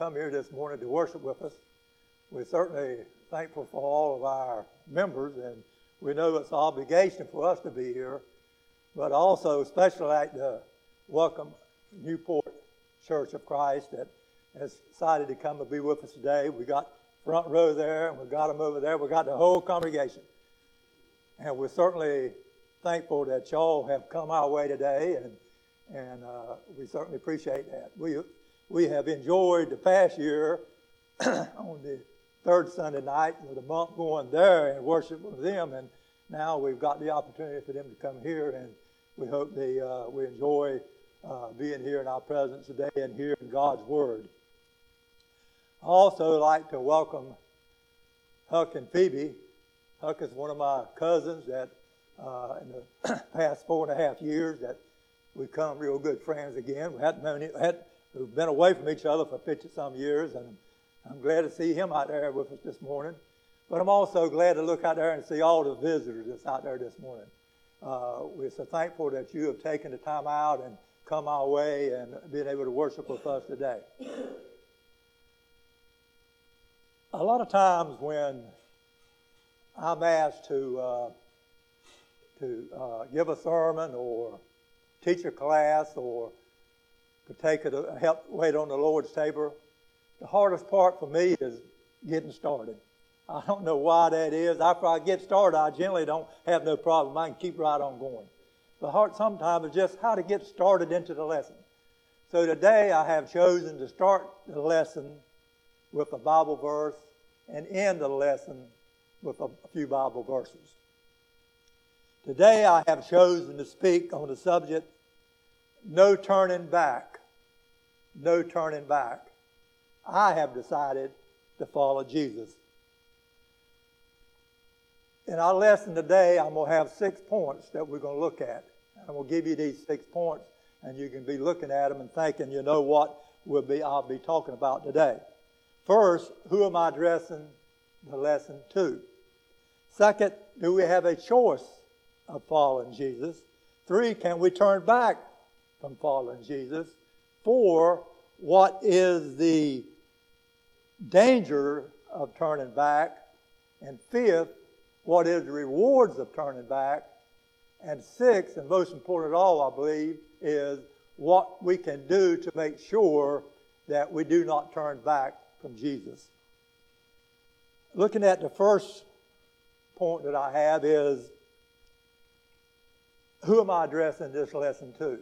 come here this morning to worship with us. We're certainly thankful for all of our members, and we know it's an obligation for us to be here, but also especially like to welcome Newport Church of Christ that has decided to come and be with us today. We got front row there, and we got them over there. We got the whole congregation. And we're certainly thankful that y'all have come our way today, and we certainly appreciate that. We have enjoyed the past year on the third Sunday night of the month going there and worship with them, and now we've got the opportunity for them to come here, and we hope we enjoy being here in our presence today and hearing God's Word. I also like to welcome Huck and Phoebe. Huck is one of my cousins that in the past 4.5 years that we've become real good friends again. We've been away from each other for 50-some years, and I'm glad to see him out there with us this morning. But I'm also glad to look out there and see all the visitors that's out there this morning. We're so thankful that you have taken the time out and come our way and been able to worship with us today. A lot of times when I'm asked to give a sermon or teach a class or to take it help wait on the Lord's table, the hardest part for me is getting started. I don't know why that is. After I get started, I generally don't have no problem. I can keep right on going. The hard sometimes is just how to get started into the lesson. So today I have chosen to start the lesson with a Bible verse and end the lesson with a few Bible verses. Today I have chosen to speak on the subject, no turning back. No turning back. I have decided to follow Jesus. In our lesson today, I'm going to have 6 points that we're going to look at. I'm going to give you these 6 points, and you can be looking at them and thinking, you know what I'll be talking about today. First, who am I addressing the lesson to? Second, do we have a choice of following Jesus? 3, can we turn back from following Jesus? 4, what is the danger of turning back? And 5th, what is the rewards of turning back? And 6th, and most important of all, I believe, is what we can do to make sure that we do not turn back from Jesus. Looking at the first point that I have is, who am I addressing this lesson to?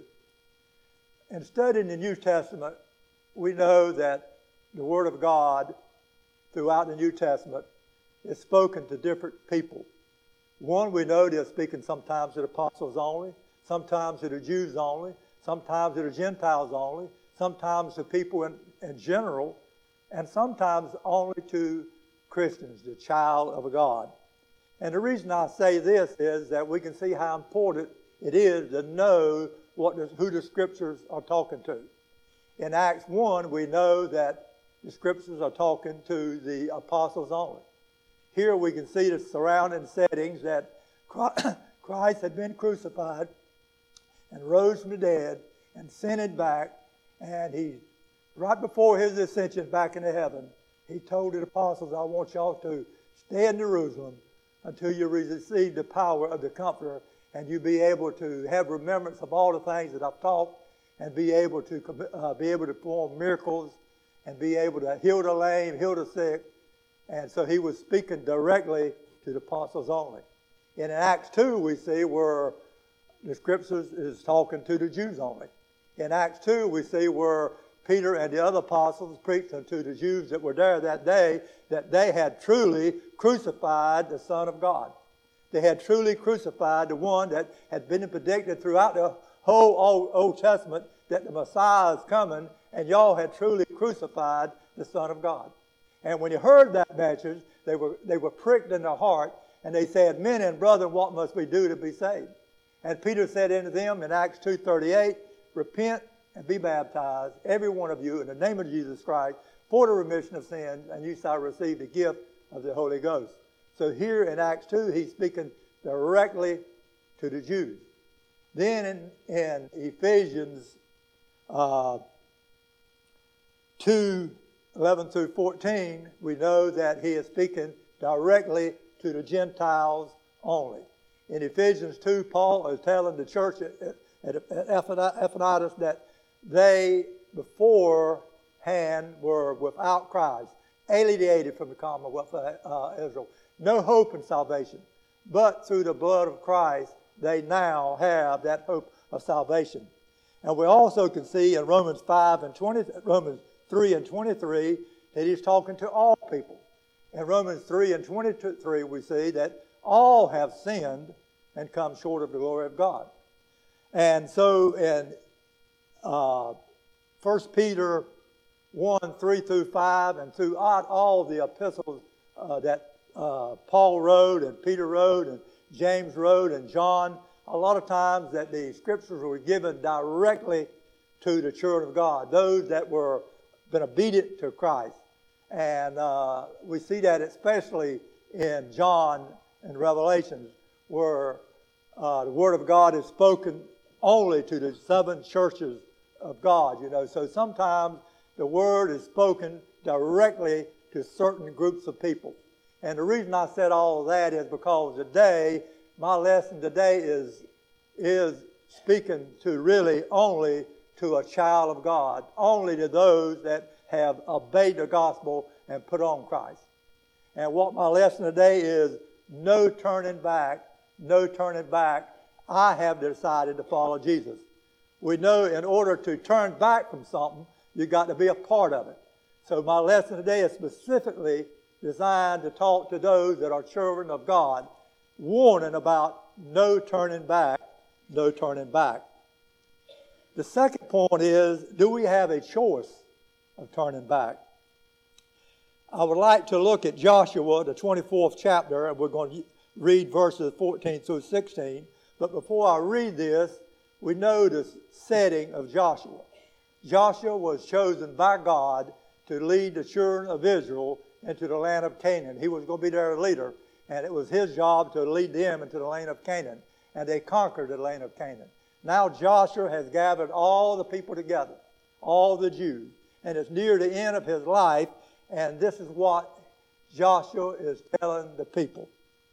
In studying the New Testament, we know that the Word of God throughout the New Testament is spoken to different people. One, we know they're speaking sometimes to the apostles only, sometimes to the Jews only, sometimes to the Gentiles only, sometimes to people in general, and sometimes only to Christians, the child of God. And the reason I say this is that we can see how important it is to know who the Scriptures are talking to. In Acts 1, we know that the Scriptures are talking to the apostles only. Here we can see the surrounding settings that Christ had been crucified and rose from the dead and ascended back, and he, right before his ascension back into heaven, he told the apostles, I want y'all to stay in Jerusalem until you receive the power of the Comforter, and you be able to have remembrance of all the things that I've taught, and be able to perform miracles, and be able to heal the lame, heal the sick. And so he was speaking directly to the apostles only. In Acts 2, we see where the Scriptures is talking to the Jews only. In Acts 2, we see where Peter and the other apostles preached unto the Jews that were there that day that they had truly crucified the Son of God. They had truly crucified the one that had been predicted throughout the whole Old Testament that the Messiah is coming, and y'all had truly crucified the Son of God. And when you heard that message, they were pricked in their heart, and they said, men and brethren, what must we do to be saved? And Peter said unto them in Acts 2:38, repent and be baptized, every one of you, in the name of Jesus Christ, for the remission of sins, and you shall receive the gift of the Holy Ghost. So here in Acts 2, he's speaking directly to the Jews. Then in Ephesians 2, 11 through 14, we know that he is speaking directly to the Gentiles only. In Ephesians 2, Paul is telling the church at Epaphroditus that they beforehand were without Christ, alienated from the commonwealth of Israel, no hope in salvation. But through the blood of Christ, they now have that hope of salvation. And we also can see in Romans 3 and 23 that he's talking to all people. In Romans 3 and 23, we see that all have sinned and come short of the glory of God. And so in 1 Peter 1, 3 through 5, and throughout all the epistles that Paul wrote and Peter wrote and James wrote and John, a lot of times that the scriptures were given directly to the children of God, those that were been obedient to Christ. And we see that especially in John and Revelations, where the Word of God is spoken only to the 7 churches of God. So sometimes the Word is spoken directly to certain groups of people. And the reason I said all of that is because today, my lesson today is speaking to really only to a child of God, only to those that have obeyed the gospel and put on Christ. And what my lesson today is, no turning back, no turning back. I have decided to follow Jesus. We know in order to turn back from something, you've got to be a part of it. So my lesson today is specifically designed to talk to those that are children of God, warning about no turning back, no turning back. The second point is, do we have a choice of turning back? I would like to look at Joshua, the 24th chapter, and we're going to read verses 14 through 16. But before I read this, we know the setting of Joshua. Joshua was chosen by God to lead the children of Israel into the land of Canaan. He was going to be their leader, and it was his job to lead them into the land of Canaan. And they conquered the land of Canaan. Now Joshua has gathered all the people together, all the Jews, and it's near the end of his life, and this is what Joshua is telling the people.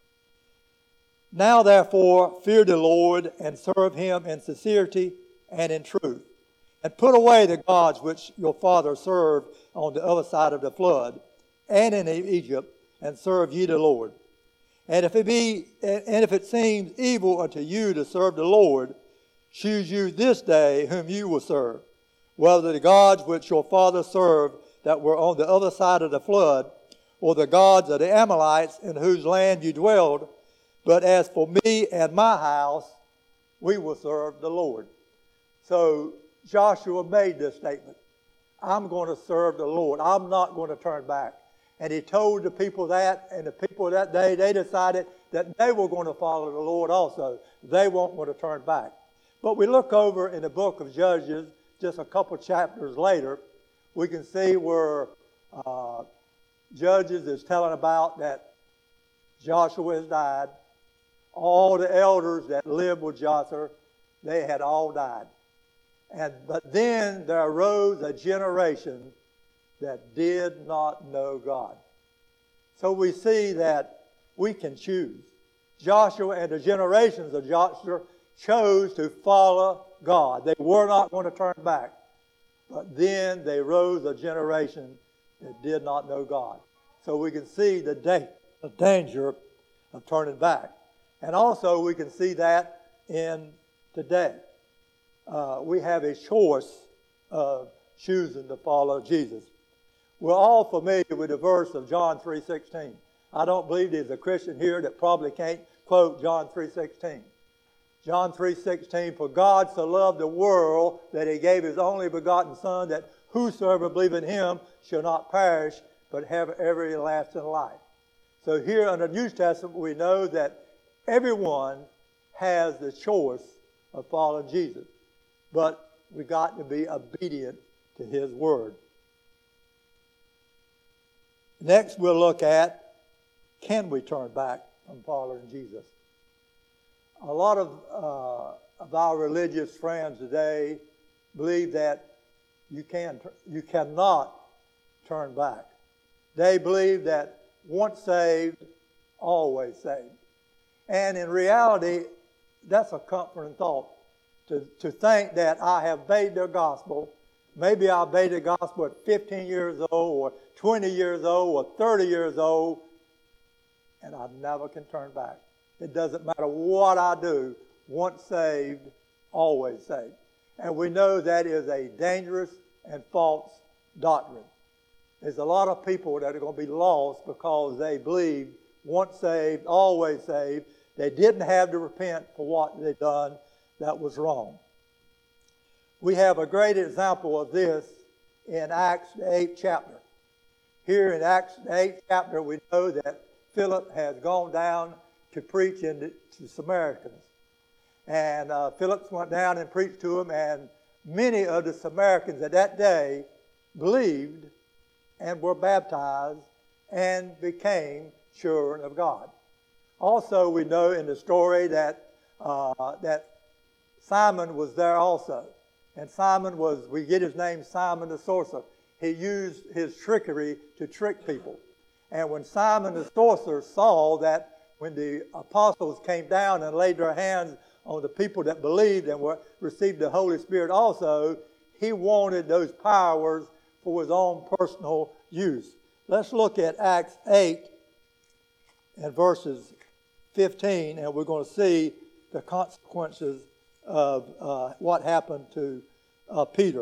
Now therefore fear the Lord and serve him in sincerity and in truth, and put away the gods which your father served on the other side of the flood and in Egypt, and serve ye the Lord. And if it seems evil unto you to serve the Lord, choose you this day whom you will serve, whether the gods which your father served that were on the other side of the flood, or the gods of the Amalekites in whose land you dwelled. But as for me and my house, we will serve the Lord. So Joshua made this statement. I'm going to serve the Lord. I'm not going to turn back. And he told the people that, and the people that day, they decided that they were going to follow the Lord also. They weren't going to turn back. But we look over in the book of Judges, just a couple chapters later, we can see where Judges is telling about that Joshua has died. All the elders that lived with Joshua, they had all died. But then there arose a generation that did not know God. So we see that we can choose. Joshua and the generations of Joshua chose to follow God. They were not going to turn back. But then they rose a generation that did not know God. So we can see the danger of turning back. And also we can see that in today. We have a choice of choosing to follow Jesus. We're all familiar with the verse of John 3:16. I don't believe there's a Christian here that probably can't quote John 3:16. John 3:16, for God so loved the world that he gave his only begotten Son, that whosoever believe in him shall not perish, but have everlasting life. So here in the New Testament, we know that everyone has the choice of following Jesus. But we got to be obedient to his word. Next, we'll look at, can we turn back from following Jesus? A lot of our religious friends today believe that you cannot turn back. They believed that once saved, always saved. And in reality, that's a comforting thought, to think that I have obeyed the gospel. Maybe I obeyed the gospel at 15 years old or 20 years old or 30 years old, and I never can turn back. It doesn't matter what I do. Once saved, always saved. And we know that is a dangerous and false doctrine. There's a lot of people that are going to be lost because they believe once saved, always saved. They didn't have to repent for what they'd done that was wrong. We have a great example of this in Acts the 8th chapter. Here in Acts the 8th chapter, we know that Philip has gone down to preach to the Samaritans. And Philip went down and preached to them, and many of the Samaritans at that day believed and were baptized and became children of God. Also, we know in the story that Simon was there also. And Simon we get his name Simon the sorcerer. He used his trickery to trick people. And when Simon the sorcerer saw that when the apostles came down and laid their hands on the people that believed and received the Holy Spirit also, he wanted those powers for his own personal use. Let's look at Acts 8 and verses 15, and we're going to see the consequences of what happened to Peter.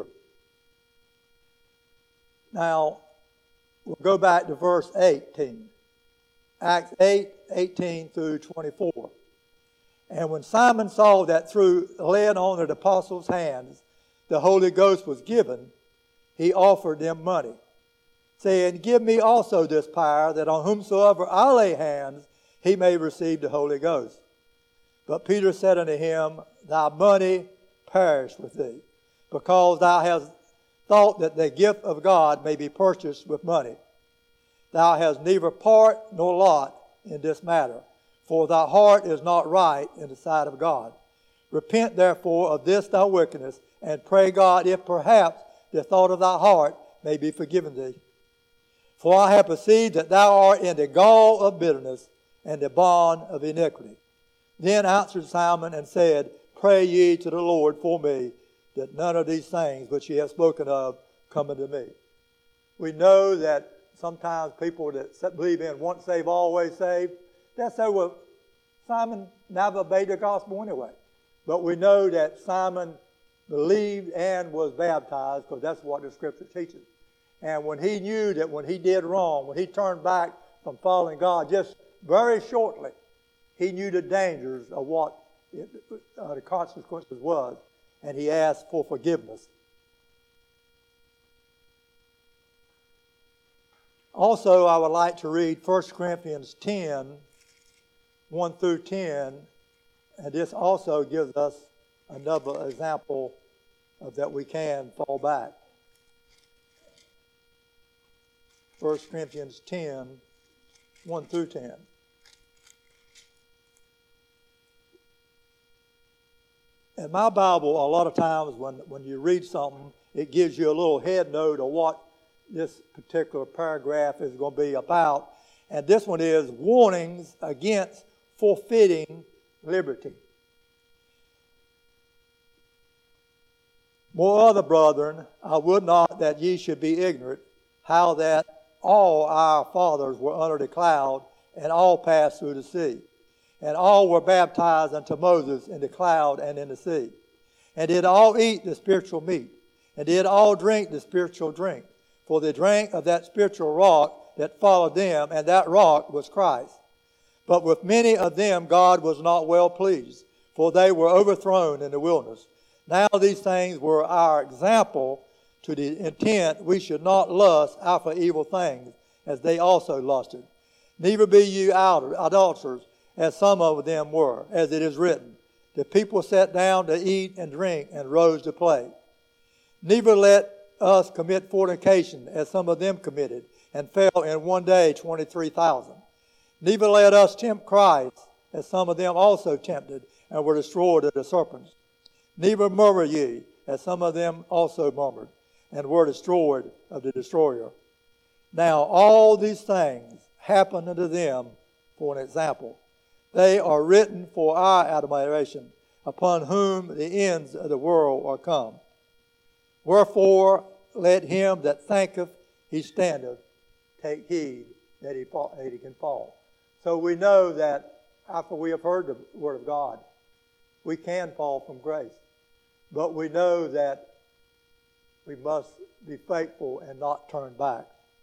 Now, we'll go back to verse 18. Acts 8:18 through 24. And when Simon saw that through laying on the apostles' hands the Holy Ghost was given, he offered them money, saying, Give me also this power, that on whomsoever I lay hands, he may receive the Holy Ghost. But Peter said unto him, Thy money perish with thee, because thou hast thought that the gift of God may be purchased with money. Thou hast neither part nor lot in this matter, for thy heart is not right in the sight of God. Repent therefore of this thy wickedness, and pray God, if perhaps the thought of thy heart may be forgiven thee. For I have perceived that thou art in the gall of bitterness and the bond of iniquity. Then answered Simon and said, Pray ye to the Lord for me, that none of these things which ye have spoken of come unto me. We know that sometimes people that believe in once saved, always saved, that's so. Well, Simon never obeyed the gospel anyway. But we know that Simon believed and was baptized, because that's what the scripture teaches. And when he knew that when he did wrong, when he turned back from following God, just very shortly, he knew the dangers of what the consequences was, and he asked for forgiveness. Also, I would like to read 1 Corinthians 10, 1 through 10, and this also gives us another example of that we can fall back. 1 Corinthians 10, 1 through 10. In my Bible, a lot of times when you read something, it gives you a little head note of what this particular paragraph is going to be about. And this one is warnings against forfeiting liberty. Moreover, brethren, I would not that ye should be ignorant how that all our fathers were under the cloud, and all passed through the sea. And all were baptized unto Moses in the cloud and in the sea. And did all eat the spiritual meat, and did all drink the spiritual drink. For they drank of that spiritual rock that followed them, and that rock was Christ. But with many of them God was not well pleased, for they were overthrown in the wilderness. Now these things were our example, to the intent we should not lust after evil things, as they also lusted. Neither be ye idolaters, as some of them were, as it is written, the people sat down to eat and drink and rose to play. Neither let us commit fornication, as some of them committed, and fell in one day 23,000. Neither let us tempt Christ, as some of them also tempted, and were destroyed of the serpents. Neither murmur ye, as some of them also murmured, and were destroyed of the destroyer. Now all these things happen unto them for an example. They are written for our admiration, upon whom the ends of the world are come. Wherefore let him that thinketh he standeth take heed that he can fall. So we know that after we have heard the word of God, we can fall from grace. But we know that we must be faithful and not turn back.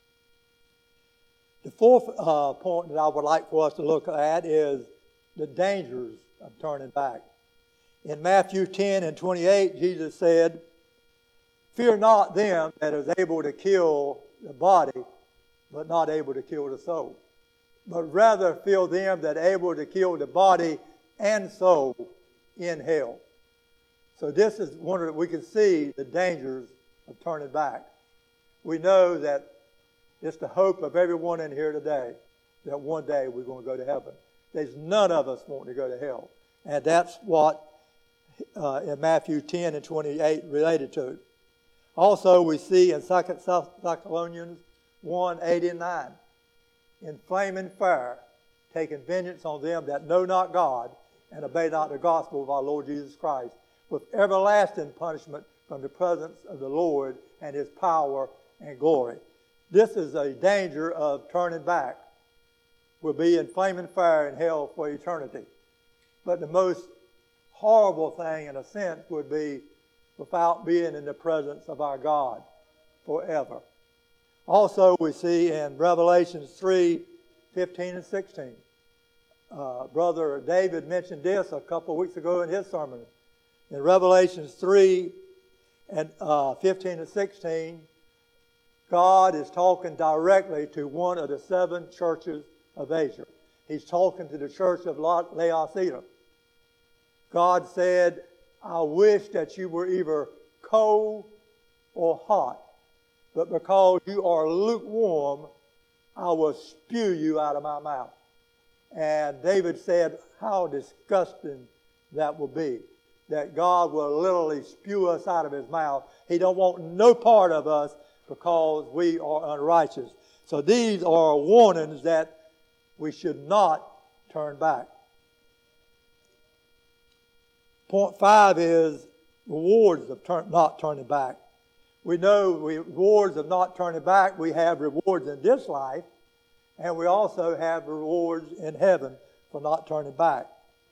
The fourth point that I would like for us to look at is the dangers of turning back. In Matthew 10 and 28, Jesus said, "Fear not them that is able to kill the body, but not able to kill the soul. But rather fear them that are able to kill the body and soul in hell." So this is one that we can see the dangers of turning back. We know that it's the hope of everyone in here today that one day we're going to go to heaven. There's none of us wanting to go to hell. And that's what in Matthew 10 and 28 related to. Also, we see in 2 Thessalonians 1, 8 and 9, "In flaming fire, taking vengeance on them that know not God and obey not the gospel of our Lord Jesus Christ, with everlasting punishment from the presence of the Lord and his power and glory." This is a danger of turning back. We'll be in flaming fire in hell for eternity. But the most horrible thing, in a sense, would be without being in the presence of our God forever. Also, we see in Revelation 3, 15 and 16. Brother David mentioned this a couple of weeks ago in his sermon. In Revelation 3 and 15 and 16, God is talking directly to one of the 7 churches of Asia. He's talking to the church of Laodicea. God said, "I wish that you were either cold or hot, but because you are lukewarm, I will spew you out of my mouth." And David said how disgusting that will be, that God will literally spew us out of his mouth. He don't want no part of us because we are unrighteous. So these are warnings that we should not turn back. Point 5 is rewards of not turning back. We know rewards of not turning back. We have rewards in this life, and we also have rewards in heaven for not turning back.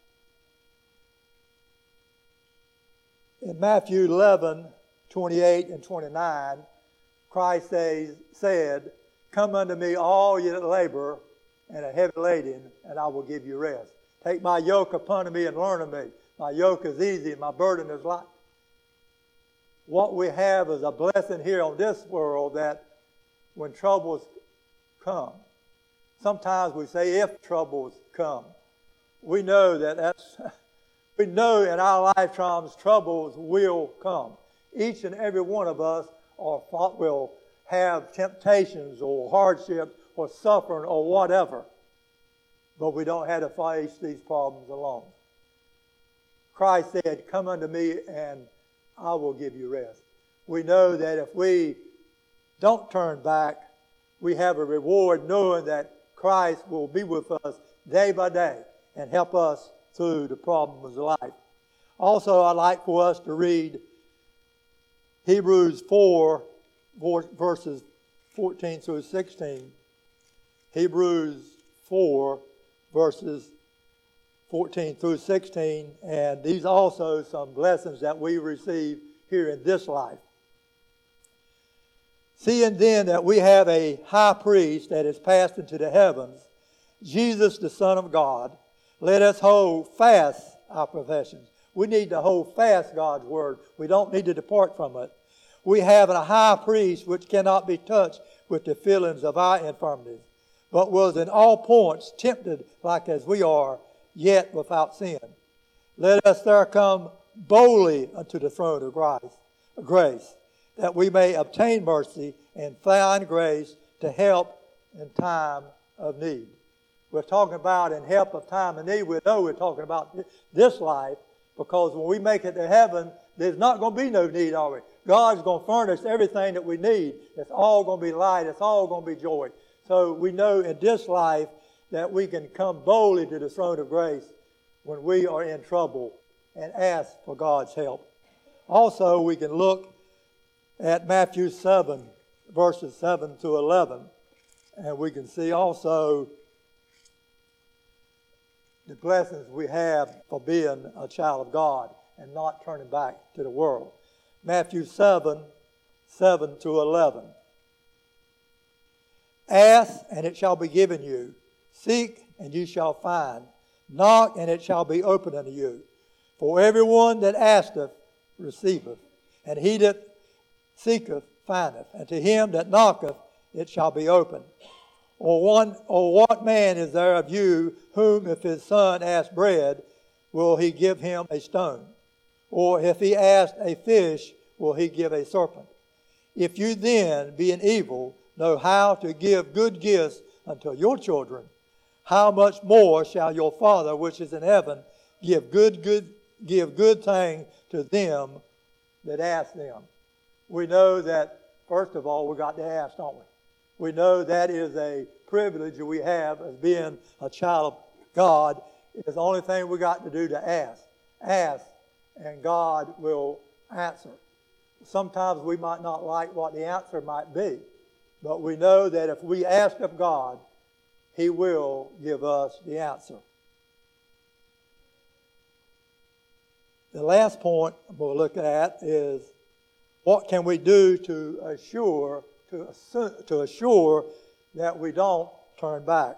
In Matthew 11, 28 and 29, Christ said, "Come unto me, all ye that labor and are heavy laden, and I will give you rest. Take my yoke upon me and learn of me. My yoke is easy and my burden is light." What we have is a blessing here on this world that when troubles come, sometimes we say if troubles come. We know we know in our lifetimes troubles will come. Each and every one of us will have temptations or hardship or suffering or whatever. But we don't have to face these problems alone. Christ said, "Come unto me and I will give you rest." We know that if we don't turn back, we have a reward knowing that Christ will be with us day by day and help us through the problems of life. Also, I'd like for us to read Hebrews 4, verses 14 through 16. Hebrews 4, verses 14 through 16. And these also some blessings that we receive here in this life. "Seeing then that we have a high priest that is passed into the heavens, Jesus the Son of God, let us hold fast our professions." We need to hold fast God's word. We don't need to depart from it. "We have a high priest which cannot be touched with the feelings of our infirmities, but was in all points tempted like as we are, yet without sin. Let us there come boldly unto the throne of grace, that we may obtain mercy and find grace to help in time of need." We're talking about in help of time of need. We know we're talking about this life, because when we make it to heaven, there's not going to be no need, are we? God's going to furnish everything that we need. It's all going to be light. It's all going to be joy. So we know in this life that we can come boldly to the throne of grace when we are in trouble and ask for God's help. Also, we can look at Matthew 7, verses 7 to 11, and we can see also the blessings we have for being a child of God and not turning back to the world. Matthew 7, 7 to 11. Ask, and it shall be given you. Seek, and you shall find. Knock, and it shall be opened unto you. For everyone that asketh receiveth, and he that seeketh findeth, and to him that knocketh it shall be opened. Or what man is there of you whom, if his son ask bread, will he give him a stone? Or if he ask a fish, will he give a serpent? If you then, being evil, know how to give good gifts unto your children, how much more shall your Father which is in heaven give good things to them that ask them? We know that, first of all, we got to ask, don't we? We know that is a privilege that we have as being a child of God. It's the only thing we got to do to ask. Ask, and God will answer. Sometimes we might not like what the answer might be, but we know that if we ask of God, He will give us the answer. The last point we'll look at is what can we do to assure that we don't turn back.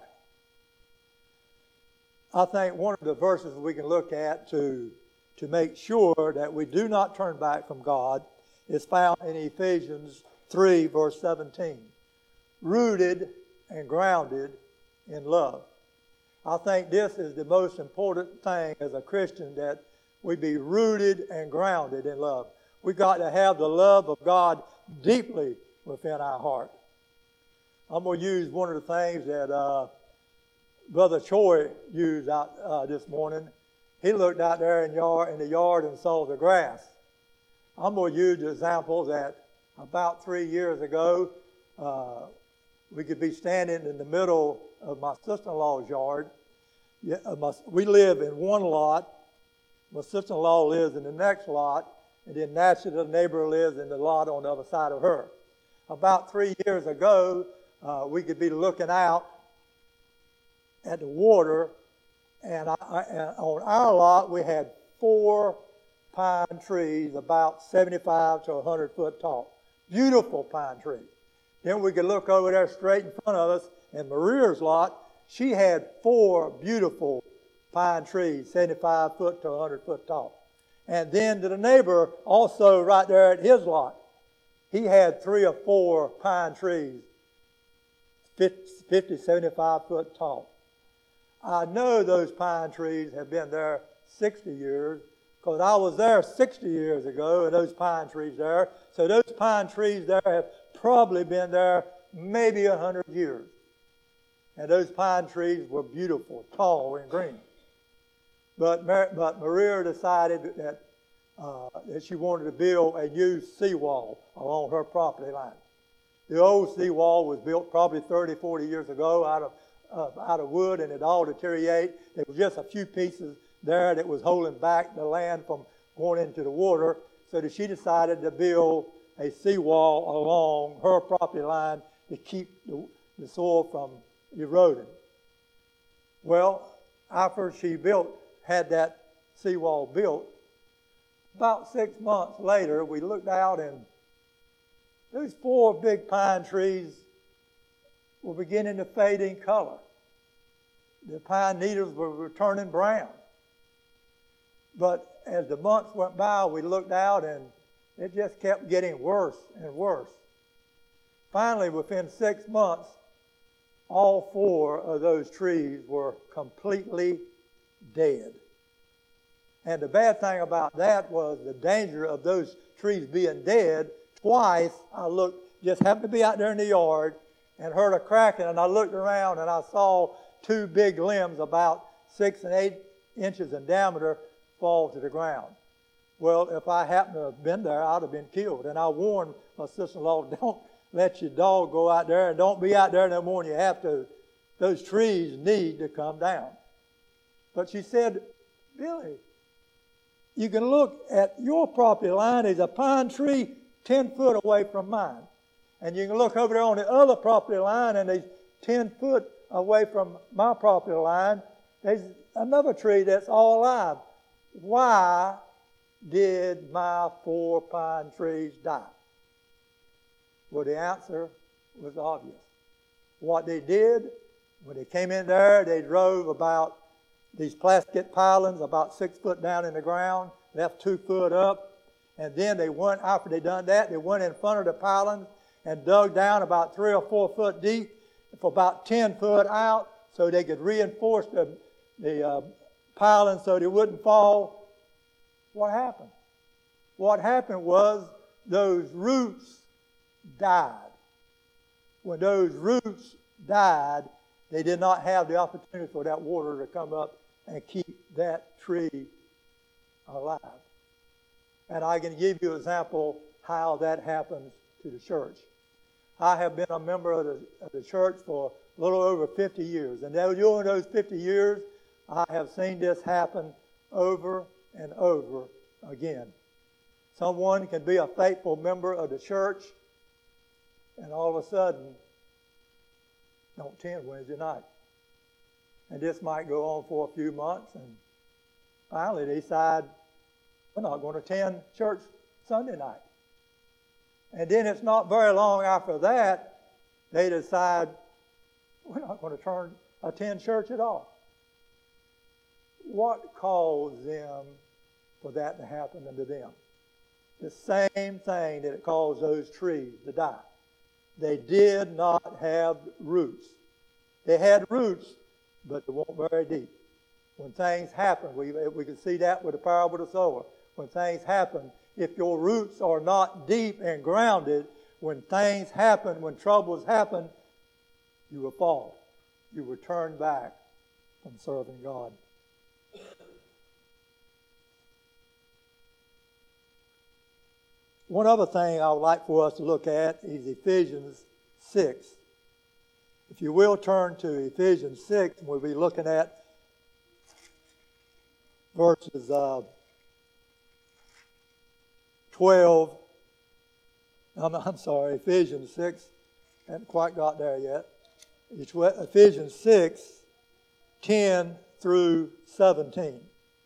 I think one of the verses we can look at to make sure that we do not turn back from God is found in Ephesians 3, verse 17. Rooted and grounded in love. I think this is the most important thing as a Christian, that we be rooted and grounded in love. We got to have the love of God deeply within our heart. I'm going to use one of the things that Brother Choi used out this morning. He looked out there in the yard and saw the grass. I'm going to use the example that about 3 years ago, we could be standing in the middle of my sister-in-law's yard. We live in one lot. My sister-in-law lives in the next lot, and then naturally the neighbor lives in the lot on the other side of her. About 3 years ago, we could be looking out at the water, and on our lot we had 4 pine trees about 75 to 100 foot tall. Beautiful pine trees. Then we could look over there straight in front of us, in Maria's lot, she had 4 beautiful pine trees, 75 foot to 100 foot tall. And then to the neighbor, also right there at his lot, he had 3 or 4 pine trees, 50, 75 foot tall. I know those pine trees have been there 60 years, because I was there 60 years ago, and those pine trees there. So those pine trees there have probably been there maybe 100 years. And those pine trees were beautiful, tall and green. But Maria decided that she wanted to build a new seawall along her property line. The old seawall was built probably 30, 40 years ago out of wood, and it all deteriorated. There was just a few pieces there that was holding back the land from going into the water, so that she decided to build a seawall along her property line to keep the soil from eroding. Well, after she had that seawall built, about 6 months later, we looked out, and those 4 big pine trees were beginning to fade in color. The pine needles were turning brown. But as the months went by, we looked out, and it just kept getting worse and worse. Finally, within 6 months, all 4 of those trees were completely dead. And the bad thing about that was the danger of those trees being dead. Twice I just happened to be out there in the yard and heard a cracking, and I looked around and I saw 2 big limbs about 6 and 8 inches in diameter fall to the ground. Well, if I happened to have been there, I'd have been killed. And I warned my sister-in-law, don't let your dog go out there, and don't be out there no more than you have to. Those trees need to come down. But she said, Billy, you can look at your property line. There's a pine tree 10 foot away from mine. And you can look over there on the other property line, and there's 10 foot away from my property line, there's another tree that's all alive. Why did my 4 pine trees die? Well, the answer was obvious. What they did, when they came in there, they drove about these plastic pilings about 6 foot down in the ground, left 2 foot up, and then they went, after they done that, they went in front of the pilings and dug down about 3 or 4 foot deep for about 10 foot out so they could reinforce the piling so they wouldn't fall. What happened? What happened was those roots died. When those roots died, they did not have the opportunity for that water to come up and keep that tree alive. And I can give you an example how that happens to the church. I have been a member of the church for a little over 50 years. And during those 50 years, I have seen this happen over and over again. Someone can be a faithful member of the church and all of a sudden don't attend Wednesday night. And this might go on for a few months, and finally they decide, we're not going to attend church Sunday night. And then it's not very long after that, they decide, we're not going to attend church at all. What caused them for that to happen unto them? The same thing that it caused those trees to die. They did not have roots. They had roots, but they weren't very deep. When things happen, we can see that with the parable of the sower. When things happen, if your roots are not deep and grounded, when things happen, when troubles happen, you will fall. You will turn back from serving God. One other thing I would like for us to look at is Ephesians 6. If you will turn to Ephesians 6, we'll be looking at verses 12. Ephesians 6. Haven't quite got there yet. Ephesians 6, 10 through 17.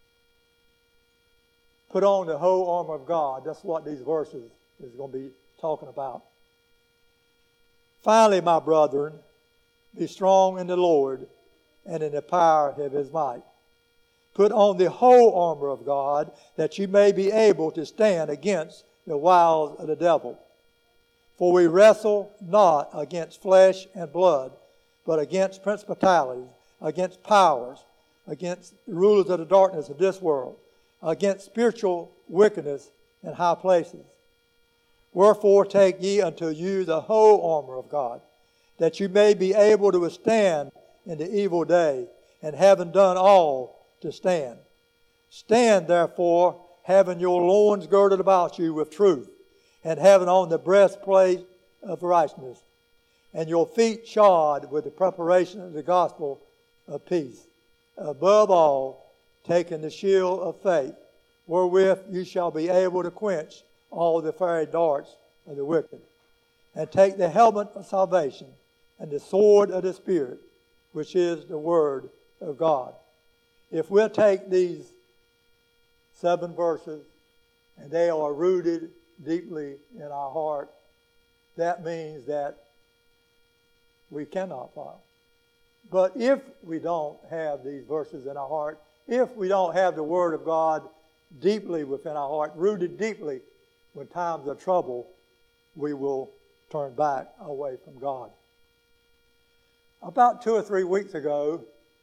Put on the whole armor of God. That's what these verses is going to be talking about. Finally, my brethren, be strong in the Lord and in the power of His might. Put on the whole armor of God, that you may be able to stand against the wiles of the devil. For we wrestle not against flesh and blood, but against principalities, against powers, against the rulers of the darkness of this world, against spiritual wickedness in high places. Wherefore take ye unto you the whole armor of God, that you may be able to withstand in the evil day, and having done all, to stand. Stand therefore, having your loins girded about you with truth, and having on the breastplate of righteousness, and your feet shod with the preparation of the gospel of peace. Above all, taking the shield of faith, wherewith you shall be able to quench all the fiery darts of the wicked. And take the helmet of salvation and the sword of the Spirit, which is the word of God. If we'll take these 7 verses, and they are rooted deeply in our heart, that means that we cannot fall. But if we don't have these verses in our heart, if we don't have the Word of God deeply within our heart, rooted deeply, when times of trouble, we will turn back away from God. About 2 or 3 weeks ago,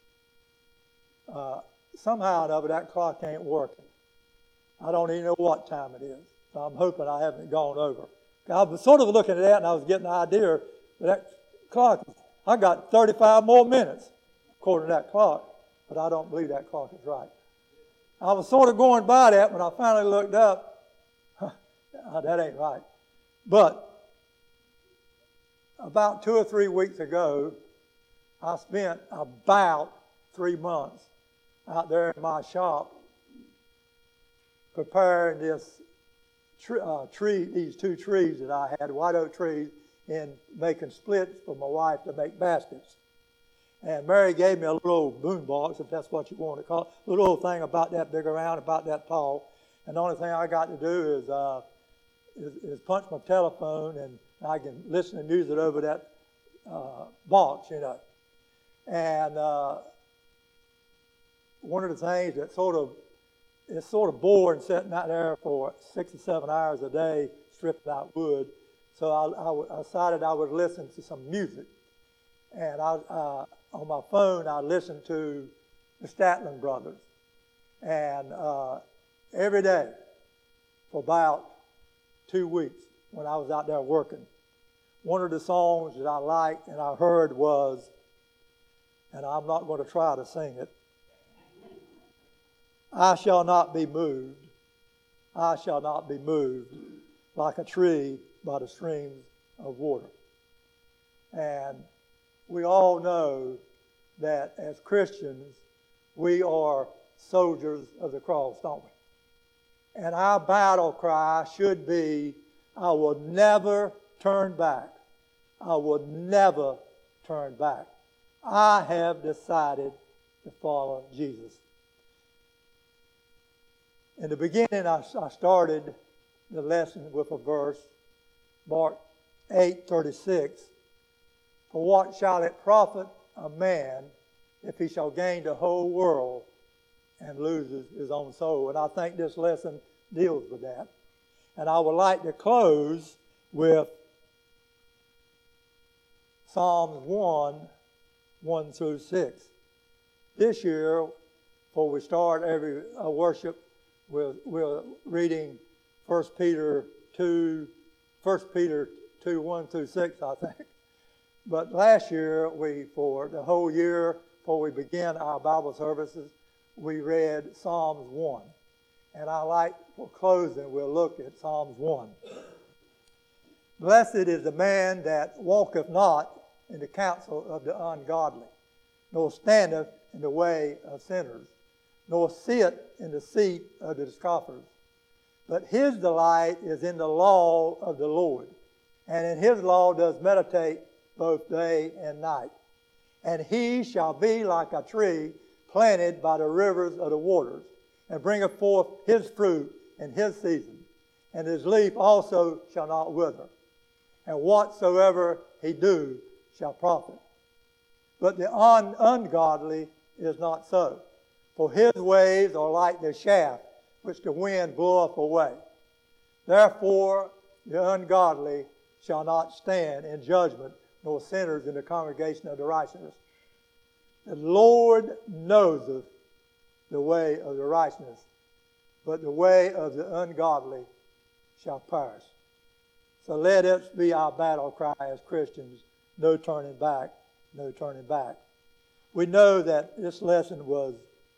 somehow or another that clock ain't working. I don't even know what time it is, so I'm hoping I haven't gone over. I was sort of looking at that and I was getting the idea that clock, I got 35 more minutes according to that clock. But I don't believe that clock is right. I was sort of going by that when I finally looked up. That ain't right. But about 2 or 3 weeks ago, I spent about 3 months out there in my shop preparing these 2 trees that I had, white oak trees, and making splits for my wife to make baskets. And Mary gave me a little old boom box, if that's what you want to call it, a little old thing about that big around, about that tall. And the only thing I got to do is punch my telephone, and I can listen to music over that box, you know. And one of the things that it's sort of boring sitting out there for 6 or 7 hours a day stripping out wood. So I decided I would listen to some music. And on my phone, I listened to the Statler Brothers. And every day for about 2 weeks when I was out there working, one of the songs that I liked and I heard was, and I'm not going to try to sing it, I shall not be moved. I shall not be moved like a tree by the streams of water. And we all know that as Christians, we are soldiers of the cross, don't we? And our battle cry should be, I will never turn back. I will never turn back. I have decided to follow Jesus. In the beginning, I started the lesson with a verse, Mark 8:36. For what shall it profit a man if he shall gain the whole world and loses his own soul? And I think this lesson deals with that. And I would like to close with Psalms 1 through 6. This year, before we start every worship, we're reading 1 Peter 2, 1 through 6, I think. But last year, for the whole year, before we began our Bible services, we read Psalms 1. And for closing, we'll look at Psalms 1. Blessed is the man that walketh not in the counsel of the ungodly, nor standeth in the way of sinners, nor sitteth in the seat of the scoffers. But his delight is in the law of the Lord, and in his law does meditate both day and night. And he shall be like a tree planted by the rivers of the waters, and bringeth forth his fruit in his season, and his leaf also shall not wither. And whatsoever he do shall profit. But the ungodly is not so. For his ways are like the shaft which the wind bloweth away. Therefore the ungodly shall not stand in judgment, nor sinners in the congregation of the righteous. The Lord knoweth the way of the righteous, but the way of the ungodly shall perish. So let it be our battle cry as Christians, no turning back, no turning back. We know that this lesson was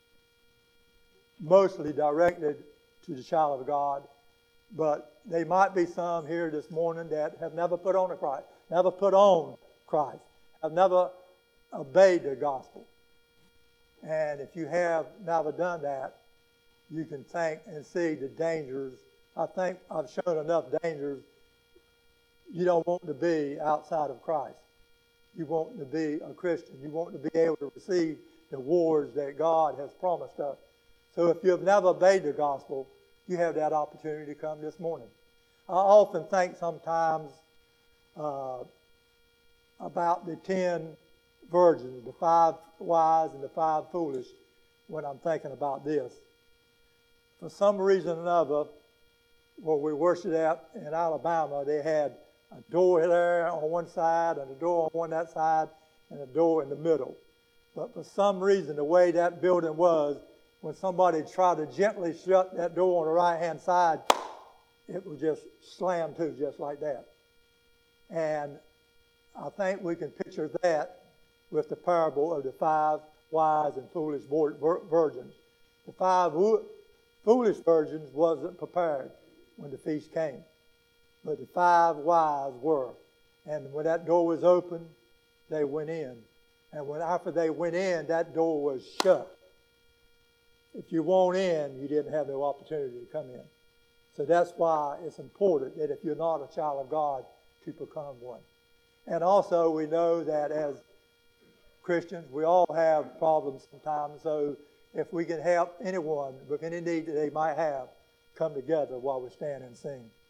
mostly directed to the child of God, but there might be some here this morning that have never put on Christ, have never obeyed the gospel. And if you have never done that, you can think and see the dangers. I think I've shown enough dangers. You don't want to be outside of Christ. You want to be a Christian. You want to be able to receive the rewards that God has promised us. So if you've never obeyed the gospel, you have that opportunity to come this morning. I often think sometimes about the 10 virgins, the 5 wise and the 5 foolish, when I'm thinking about this. For some reason or another, where we worshiped at in Alabama, they had a door there on one side and a door on that side and a door in the middle. But for some reason, the way that building was, when somebody tried to gently shut that door on the right-hand side, it would just slam to just like that. And I think we can picture that with the parable of the 5 wise and foolish virgins. The 5 foolish virgins wasn't prepared when the feast came, but the 5 wise were. And when that door was open, they went in. And after they went in, that door was shut. If you weren't in, you didn't have no opportunity to come in. So that's why it's important that if you're not a child of God, to become one. And also we know that as Christians, we all have problems sometimes. So if we can help anyone with any need that they might have, come together while we stand and sing.